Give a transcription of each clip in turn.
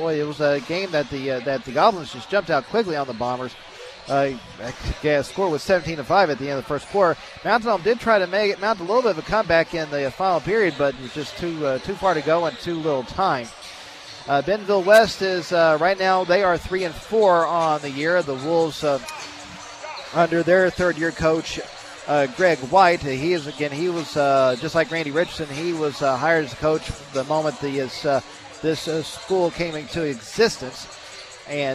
boy, it was a game that the Goblins just jumped out quickly on the Bombers. Score was 17-5 at the end of the first quarter. Mountain Home did try to mount a little bit of a comeback in the final period, but it was just too far to go and too little time. Bentonville West is right now they are 3-4 on the year. The Wolves under their third-year coach Greg White. He was just like Randy Richardson. He was hired as a coach the moment this school came into existence, and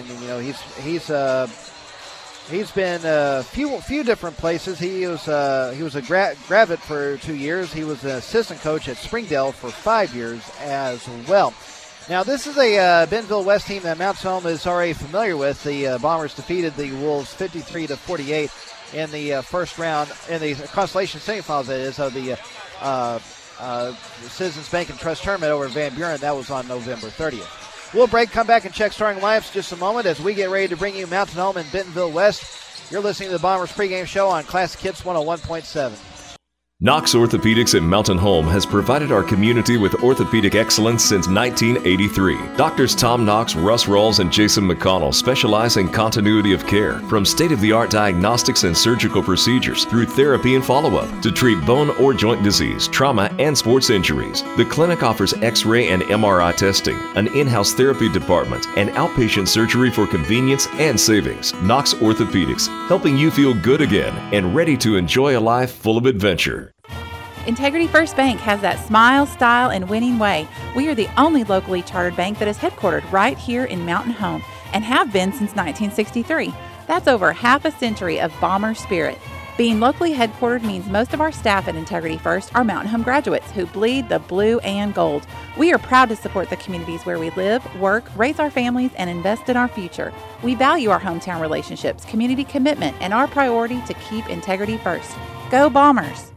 he's been a few different places. He was a graduate for 2 years. He was an assistant coach at Springdale for 5 years as well. Now, this is a Bentonville West team that Mountain Home is already familiar with. The Bombers defeated the Wolves 53-48 in the first round, in the Constellation semifinals, that is, of the Citizens Bank and Trust Tournament over Van Buren. That was on November 30th. We'll break, come back, and check starting lineups in just a moment as we get ready to bring you Mountain Home and Bentonville West. You're listening to the Bombers pregame show on Classic Hits 101.7. Knox Orthopedics in Mountain Home has provided our community with orthopedic excellence since 1983. Doctors Tom Knox, Russ Rawls, and Jason McConnell specialize in continuity of care, from state-of-the-art diagnostics and surgical procedures through therapy and follow-up to treat bone or joint disease, trauma, and sports injuries. The clinic offers X-ray and MRI testing, an in-house therapy department, and outpatient surgery for convenience and savings. Knox Orthopedics, helping you feel good again and ready to enjoy a life full of adventure. Integrity First Bank has that smile, style, and winning way. We are the only locally chartered bank that is headquartered right here in Mountain Home and have been since 1963. That's over half a century of Bomber spirit. Being locally headquartered means most of our staff at Integrity First are Mountain Home graduates who bleed the blue and gold. We are proud to support the communities where we live, work, raise our families, and invest in our future. We value our hometown relationships, community commitment, and our priority to keep integrity first. Go Bombers!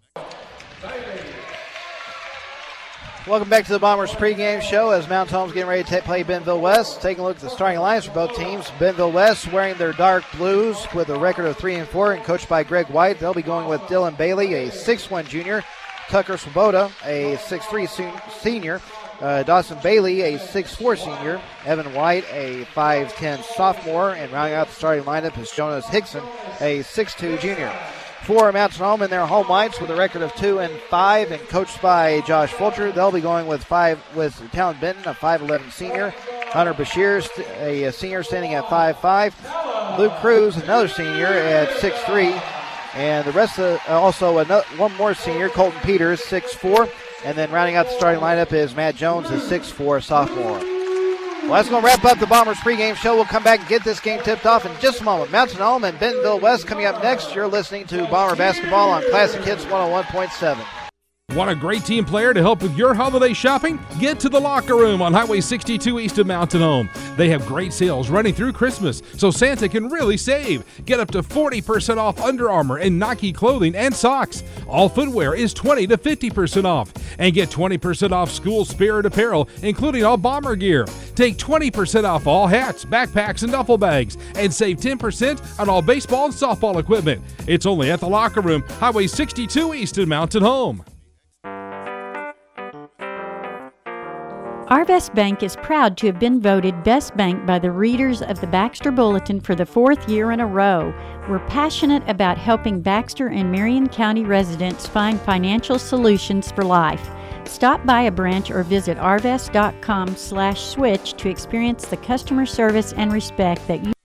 Welcome back to the Bombers pregame show as Mountain Home's getting ready to play Bentonville West. Taking a look at the starting lines for both teams. Bentonville West wearing their dark blues with a record of 3-4 and coached by Greg White. They'll be going with Dylan Bailey, a 6'1 junior. Tucker Swoboda, a 6'3 senior. Dawson Bailey, a 6'4 senior. Evan White, a 5'10 sophomore. And rounding out the starting lineup is Jonas Hickson, a 6'2 junior. For Mountain Home in their home whites with a record of 2-5 and coached by Josh Fulcher. They'll be going with Talon Benton, a 5'11 senior. Hunter Bashir, a senior standing at 5'5. Luke Cruz, another senior at 6'3. And the rest of one more senior, Colton Peters, 6'4. And then rounding out the starting lineup is Matt Jones, a 6'4 sophomore. Well, that's going to wrap up the Bombers pregame show. We'll come back and get this game tipped off in just a moment. Mountain Home and Bentonville West coming up next. You're listening to Bomber Basketball on Classic Hits 101.7. Want a great team player to help with your holiday shopping? Get to the Locker Room on Highway 62 east of Mountain Home. They have great sales running through Christmas, so Santa can really save. Get up to 40% off Under Armour and Nike clothing and socks. All footwear is 20 to 50% off. And get 20% off school spirit apparel, including all Bomber gear. Take 20% off all hats, backpacks, and duffel bags. And save 10% on all baseball and softball equipment. It's only at the Locker Room, Highway 62 east of Mountain Home. Arvest Bank is proud to have been voted Best Bank by the readers of the Baxter Bulletin for the 4th year in a row. We're passionate about helping Baxter and Marion County residents find financial solutions for life. Stop by a branch or visit arvest.com/switch to experience the customer service and respect that you